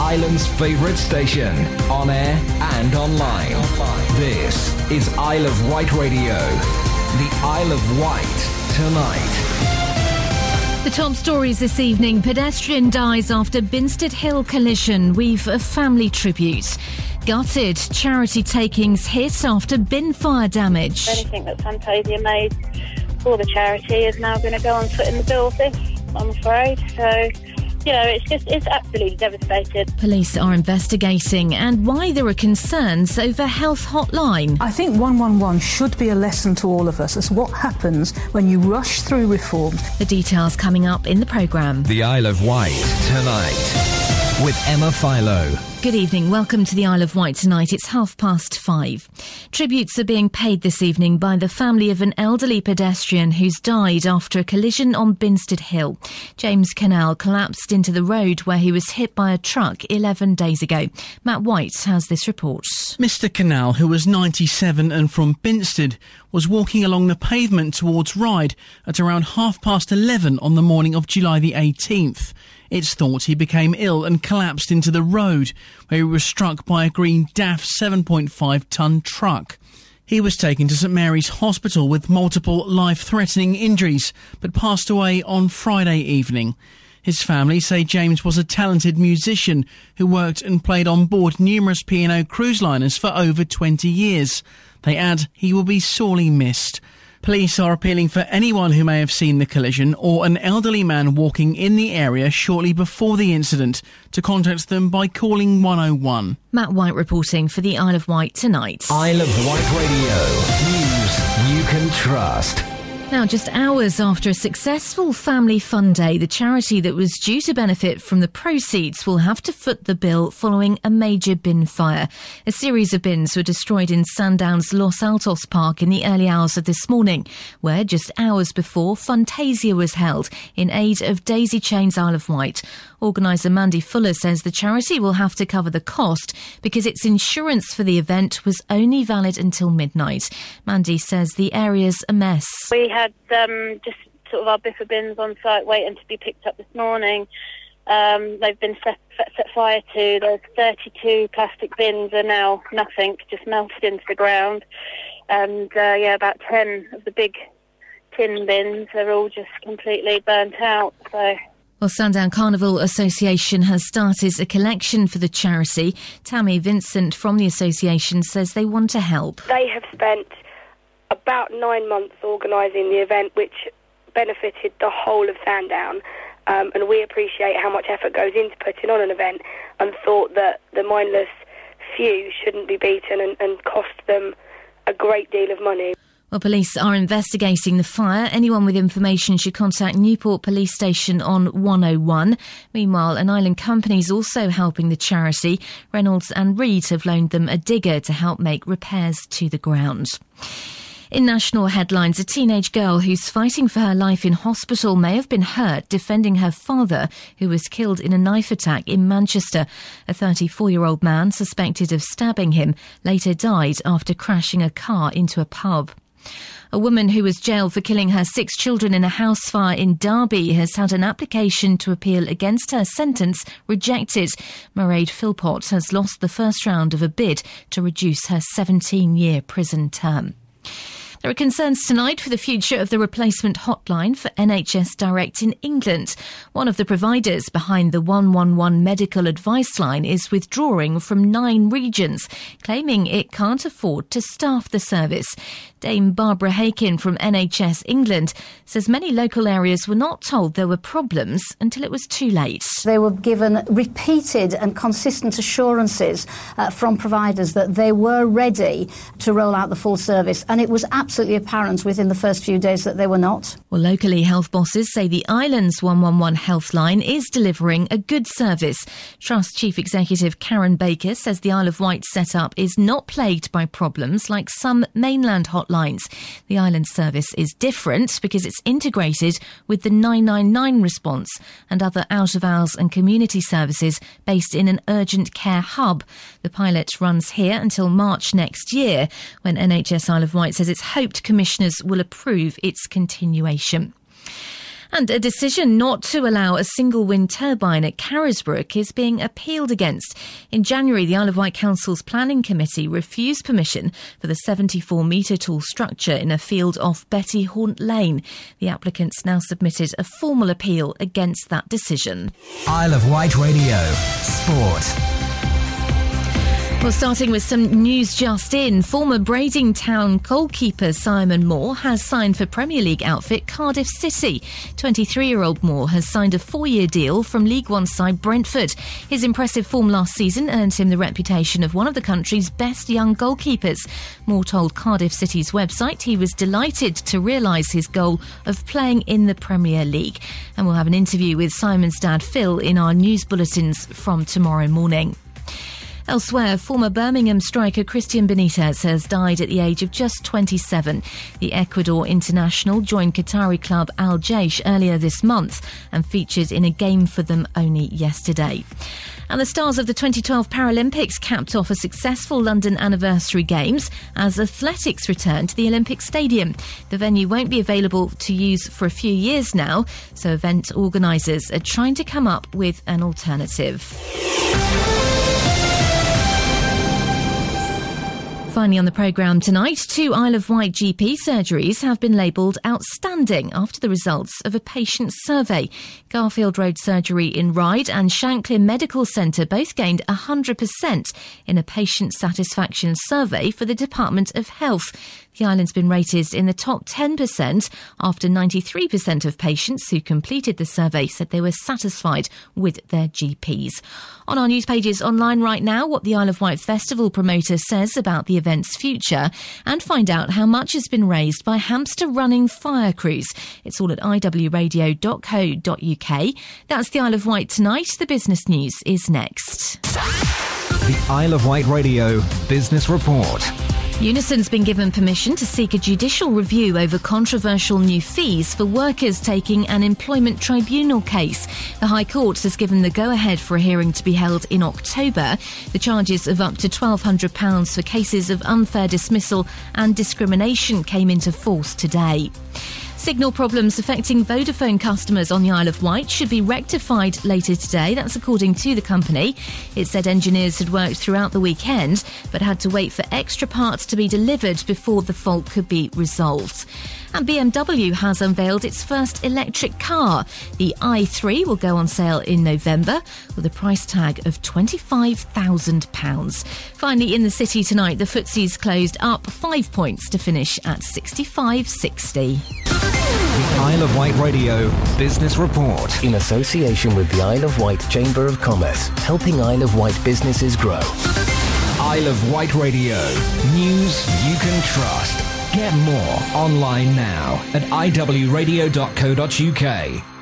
Ireland's favourite station, on air and online. This is Isle of Wight Radio. The Isle of Wight tonight. The top stories this evening. Pedestrian dies after Binstead Hill collision. We've a family tribute. Gutted. Charity takings hit after bin fire damage. Anything that Fantasia made for the charity is now going to go on foot in the bill of this, I'm afraid. So, it's absolutely devastated. Police are investigating and why there are concerns over Health Hotline. I think 111 should be a lesson to all of us as what happens when you rush through reform. The details coming up in the programme. The Isle of Wight tonight with Emma Philo. Good evening. Welcome to the Isle of Wight tonight. It's 5:30. Tributes are being paid this evening by the family of an elderly pedestrian who's died after a collision on Binstead Hill. James Canal collapsed into the road where he was hit by a truck 11 days ago. Matt White has this report. Mr. Canal, who was 97 and from Binstead, was walking along the pavement towards Ryde at around 11:30 on the morning of July the 18th. It's thought he became ill and collapsed into the road, where he was struck by a green DAF 7.5-tonne truck. He was taken to St Mary's Hospital with multiple life-threatening injuries, but passed away on Friday evening. His family say James was a talented musician who worked and played on board numerous P&O cruise liners for over 20 years. They add he will be sorely missed. Police are appealing for anyone who may have seen the collision or an elderly man walking in the area shortly before the incident to contact them by calling 101. Matt White reporting for the Isle of Wight tonight. Isle of Wight Radio. News you can trust. Now, just hours after a successful family fun day, the charity that was due to benefit from the proceeds will have to foot the bill following a major bin fire. A series of bins were destroyed in Sandown's Los Altos Park in the early hours of this morning, where just hours before, Fantasia was held in aid of Daisy Chain's Isle of Wight. Organiser Mandy Fuller says the charity will have to cover the cost because its insurance for the event was only valid until midnight. Mandy says the area's a mess. We had just sort of our biffa bins on site waiting to be picked up this morning. They've been set fire to. There's 32 plastic bins are now nothing, just melted into the ground. And about 10 of the big tin bins are all just completely burnt out. So. Well, Sandown Carnival Association has started a collection for the charity. Tammy Vincent from the association says they want to help. They have spent about 9 months organising the event, which benefited the whole of Sandown. And we appreciate how much effort goes into putting on an event and thought that the mindless few shouldn't be beaten and cost them a great deal of money. Well, police are investigating the fire. Anyone with information should contact Newport Police Station on 101. Meanwhile, an island company is also helping the charity. Reynolds and Reed have loaned them a digger to help make repairs to the ground. In national headlines, a teenage girl who's fighting for her life in hospital may have been hurt defending her father, who was killed in a knife attack in Manchester. A 34-year-old man suspected of stabbing him later died after crashing a car into a pub. A woman who was jailed for killing her 6 children in a house fire in Derby has had an application to appeal against her sentence rejected. Mairead Philpott has lost the first round of a bid to reduce her 17-year prison term. There are concerns tonight for the future of the replacement hotline for NHS Direct in England. One of the providers behind the 111 medical advice line is withdrawing from 9 regions, claiming it can't afford to staff the service. Dame Barbara Hakin from NHS England says many local areas were not told there were problems until it was too late. They were given repeated and consistent assurances from providers that they were ready to roll out the full service, and it was absolutely apparent within the first few days that they were not. Well, locally, health bosses say the island's 111 health line is delivering a good service. Trust Chief Executive Karen Baker says the Isle of Wight setup is not plagued by problems like some mainland hotlines. The island service is different because it's integrated with the 999 response and other out-of-hours and community services based in an urgent care hub. The pilot runs here until March next year, when NHS Isle of Wight says it's hoped commissioners will approve its continuation. And a decision not to allow a single wind turbine at Carisbrooke is being appealed against. In January, the Isle of Wight Council's Planning Committee refused permission for the 74-metre tall structure in a field off Betty Haunt Lane. The applicants now submitted a formal appeal against that decision. Isle of Wight Radio Sport. Well, starting with some news just in, former Brading Town goalkeeper Simon Moore has signed for Premier League outfit Cardiff City. 23-year-old Moore has signed a 4-year deal from League One side Brentford. His impressive form last season earned him the reputation of one of the country's best young goalkeepers. Moore told Cardiff City's website he was delighted to realise his goal of playing in the Premier League. And we'll have an interview with Simon's dad Phil in our news bulletins from tomorrow morning. Elsewhere, former Birmingham striker Christian Benitez has died at the age of just 27. The Ecuador international joined Qatari club Al Jaish earlier this month and featured in a game for them only yesterday. And the stars of the 2012 Paralympics capped off a successful London Anniversary Games as athletics returned to the Olympic Stadium. The venue won't be available to use for a few years now, so event organisers are trying to come up with an alternative. Finally on the programme tonight, 2 Isle of Wight GP surgeries have been labelled outstanding after the results of a patient survey. Garfield Road Surgery in Ryde and Shanklin Medical Centre both gained 100% in a patient satisfaction survey for the Department of Health. The island's been rated in the top 10% after 93% of patients who completed the survey said they were satisfied with their GPs. On our news pages online right now, what the Isle of Wight Festival promoter says about the event's future, and find out how much has been raised by hamster running fire crews. It's all at iwradio.co.uk. That's the Isle of Wight Tonight. The business news is next. The Isle of Wight Radio Business Report. Unison's been given permission to seek a judicial review over controversial new fees for workers taking an employment tribunal case. The High Court has given the go-ahead for a hearing to be held in October. The charges of up to £1,200 for cases of unfair dismissal and discrimination came into force today. Signal problems affecting Vodafone customers on the Isle of Wight should be rectified later today. That's according to the company. It said engineers had worked throughout the weekend but had to wait for extra parts to be delivered before the fault could be resolved. And BMW has unveiled its first electric car. The i3 will go on sale in November with a price tag of £25,000. Finally, in the city tonight, the FTSE's closed up 5 points to finish at 65.60. The Isle of Wight Radio Business Report. In association with the Isle of Wight Chamber of Commerce, helping Isle of Wight businesses grow. Isle of Wight Radio. News you can trust. Get more online now at iwradio.co.uk.